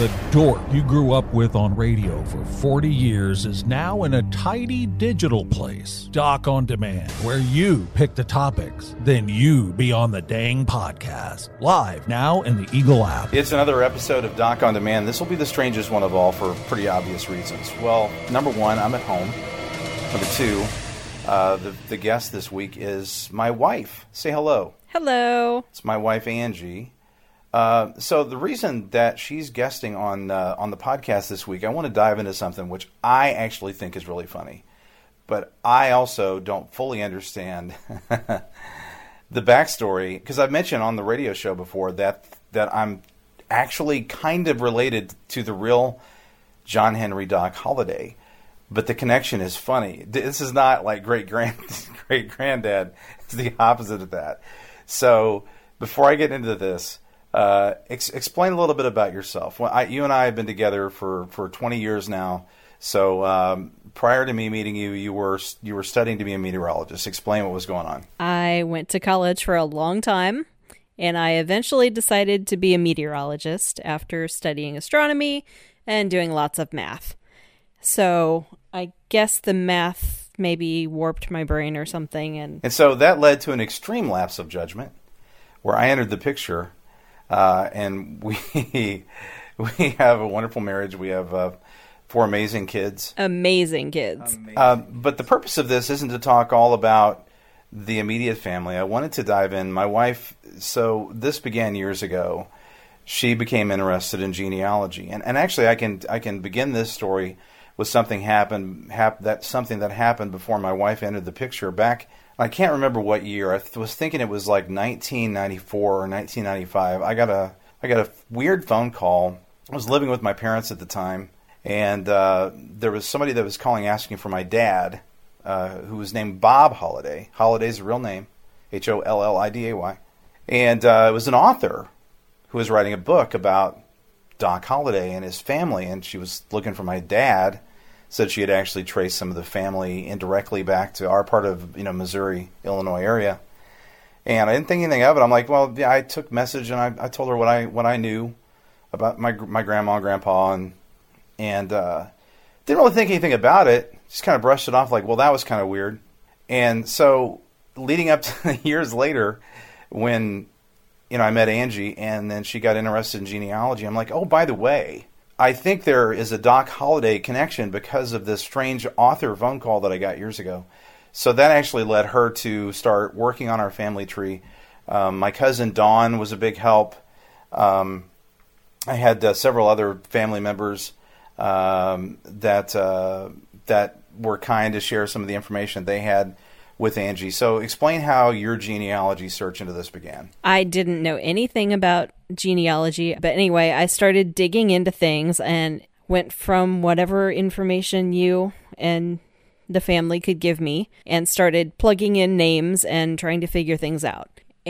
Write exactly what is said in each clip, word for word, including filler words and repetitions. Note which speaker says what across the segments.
Speaker 1: The dork you grew up with on radio for forty years is now in a tidy digital place. Doc on Demand, where you pick the topics, then you be on the dang podcast. Live now in the Eagle app.
Speaker 2: It's another episode of Doc on Demand. This will be the strangest one of all for pretty obvious reasons. Well, number one, I'm at home. Number two, uh, the, the guest this week is my wife. Say hello.
Speaker 3: Hello.
Speaker 2: It's my wife, Angie. Uh, so the reason that she's guesting on uh, on the podcast this week, I want to dive into something which I actually think is really funny. But I also don't fully understand the backstory, because I've mentioned on the radio show before that that I'm actually kind of related to the real John Henry Doc Holliday. But the connection is funny. This is not like great grand great granddad. It's the opposite of that. So before I get into this, Uh, ex- explain a little bit about yourself. Well, I, you and I have been together for, for twenty years now. So um, prior to me meeting you, you were you were studying to be a meteorologist. Explain what was going on.
Speaker 3: I went to college for a long time, and I eventually decided to be a meteorologist after studying astronomy and doing lots of math. So I guess the math maybe warped my brain or something. And,
Speaker 2: and so that led to an extreme lapse of judgment where I entered the picture. Uh, and we we have a wonderful marriage. We have uh, four amazing kids.
Speaker 3: Amazing kids.
Speaker 2: Amazing. Uh, but the purpose of this isn't to talk all about the immediate family. I wanted to dive in. My wife, so this began years ago. She became interested in genealogy, and and actually, I can I can begin this story with something happened hap, that something that happened before my wife entered the picture. Back, I can't remember what year. I th- was thinking it was like nineteen ninety-four or nineteen ninety-five. I got a I got a weird phone call. I was living with my parents at the time, and uh, there was somebody that was calling asking for my dad, uh, who was named Bob Holliday. Holliday's a real name, H O L L I D A Y. And uh, it was an author who was writing a book about Doc Holliday and his family, and she was looking for my dad. Said she had actually traced some of the family indirectly back to our part of, you know, Missouri, Illinois area. And I didn't think anything of it. I'm like, well, yeah, I took message and I, I told her what I what I knew about my my grandma and grandpa, and and uh, didn't really think anything about it. Just kind of brushed it off like, well, that was kind of weird. And so leading up to years later, when, you know, I met Angie and then she got interested in genealogy, I'm like, oh, by the way, I think there is a Doc Holliday connection because of this strange author phone call that I got years ago. So that actually led her to start working on our family tree. Um, my cousin Dawn was a big help. Um, I had uh, several other family members um, that uh, that were kind to share some of the information they had with Angie. So explain how your genealogy search into this began.
Speaker 3: I didn't know anything about genealogy, but anyway, I started digging into things and went from whatever information you and the family could give me and started plugging in names and trying to figure things out.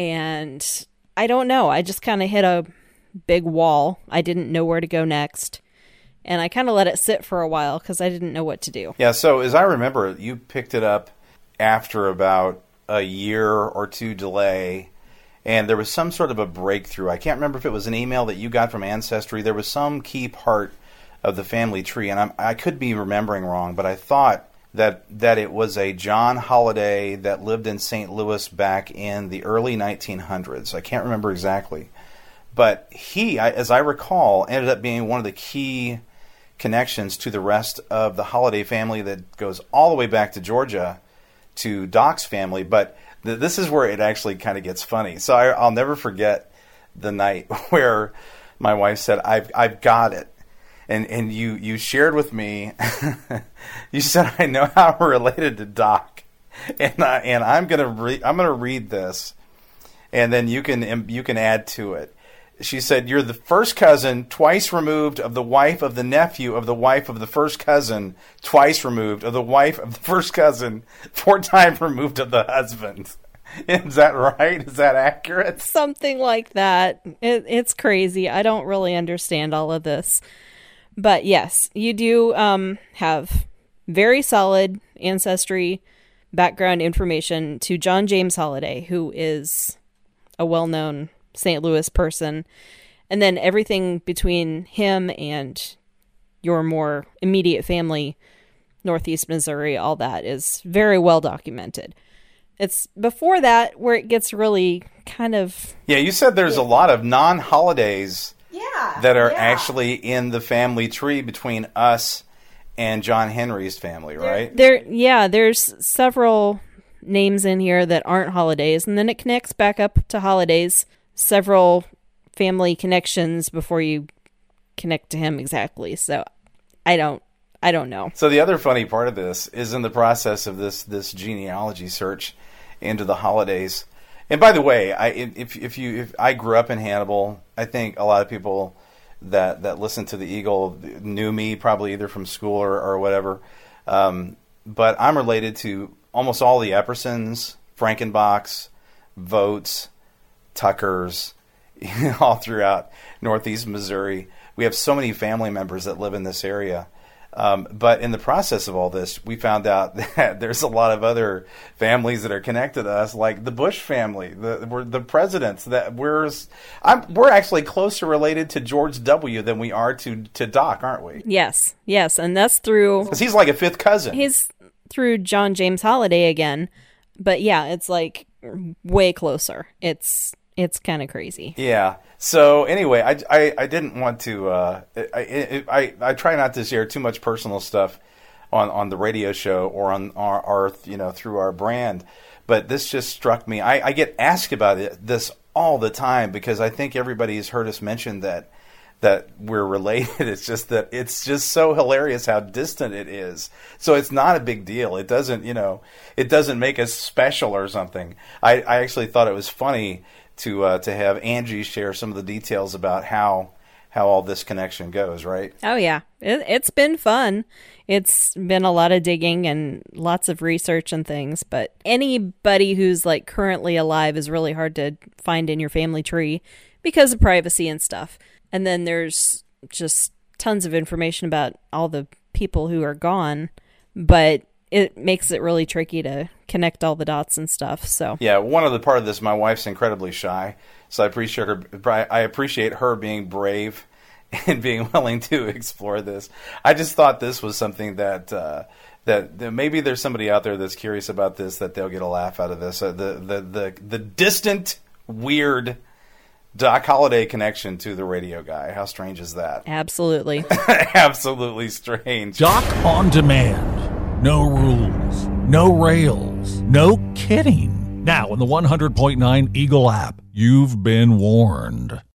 Speaker 3: And I don't know, I just kind of hit a big wall. I didn't know where to go next. And I kind of let it sit for a while because I didn't know what to do.
Speaker 2: Yeah, so as I remember, you picked it up after about a year or two delay, and there was some sort of a breakthrough. I can't remember if it was an email that you got from Ancestry. There was some key part of the family tree, and I'm, I could be remembering wrong, but I thought that that it was a John Holliday that lived in Saint Louis back in the early nineteen hundreds. I can't remember exactly. But he, I, as I recall, ended up being one of the key connections to the rest of the Holliday family that goes all the way back to Georgia, to Doc's family. But th- this is where it actually kind of gets funny. So I, I'll never forget the night where my wife said, I've I've got it. And and you, you shared with me, you said, I know how we're related to Doc. And I, and I'm going to re- I'm going to read this, and then you can you can add to it. She said, you're the first cousin twice removed of the wife of the nephew of the wife of the first cousin, twice removed of the wife of the first cousin, four times removed of the husband. Is that right? Is that accurate?
Speaker 3: Something like that. It, it's crazy. I don't really understand all of this. But yes, you do um, have very solid ancestry background information to John James Holliday, who is a well-known Saint Louis person. And then everything between him and your more immediate family, Northeast Missouri, all that is very well documented. It's before that where it gets really kind of...
Speaker 2: Yeah, you said there's a lot of non-holidays
Speaker 4: yeah,
Speaker 2: that are
Speaker 4: yeah.
Speaker 2: actually in the family tree between us and John Henry's family, right?
Speaker 3: There, yeah, there's several names in here that aren't holidays, and then it connects back up to holidays, several family connections before you connect to him exactly. So I don't I don't know.
Speaker 2: So the other funny part of this is in the process of this this genealogy search into the holidays. And by the way, I if if you if I grew up in Hannibal, I think a lot of people that that listen to the Eagle knew me probably either from school or, or whatever. Um, but I'm related to almost all the Eppersons, Frankenbachs, Votes, Tuckers, all throughout Northeast Missouri. We have so many family members that live in this area. Um, but in the process of all this, we found out that there's a lot of other families that are connected to us, like the Bush family, the we're the presidents. That we're I'm, we're actually closer related to George W. than we are to to Doc, aren't we?
Speaker 3: Yes, yes, and that's through
Speaker 2: because he's like a fifth cousin.
Speaker 3: He's through John James Holiday again, but yeah, it's like way closer. It's it's kind of crazy.
Speaker 2: Yeah. So anyway, I, I, I didn't want to. Uh, I, I I try not to share too much personal stuff on, on the radio show or on our, our you know through our brand, but this just struck me. I, I get asked about it this all the time because I think everybody has heard us mention that that we're related. It's just that it's just so hilarious how distant it is. So it's not a big deal. It doesn't you know it doesn't make us special or something. I, I actually thought it was funny to uh, to have Angie share some of the details about how how all this connection goes, right?
Speaker 3: Oh yeah, it, it's been fun. It's been a lot of digging and lots of research and things. But anybody who's like currently alive is really hard to find in your family tree because of privacy and stuff. And then there's just tons of information about all the people who are gone, but it makes it really tricky to connect all the dots and stuff. So
Speaker 2: yeah, one other part of this, my wife's incredibly shy, so I appreciate her. I appreciate her being brave and being willing to explore this. I just thought this was something that uh, that, that maybe there's somebody out there that's curious about this, that they'll get a laugh out of this. Uh, the, the the the distant, weird Doc Holliday connection to the radio guy. How strange is that?
Speaker 3: Absolutely,
Speaker 2: absolutely strange.
Speaker 1: Doc on Demand. No rules, no rails, no kidding. Now in the one hundred point nine Eagle app, you've been warned.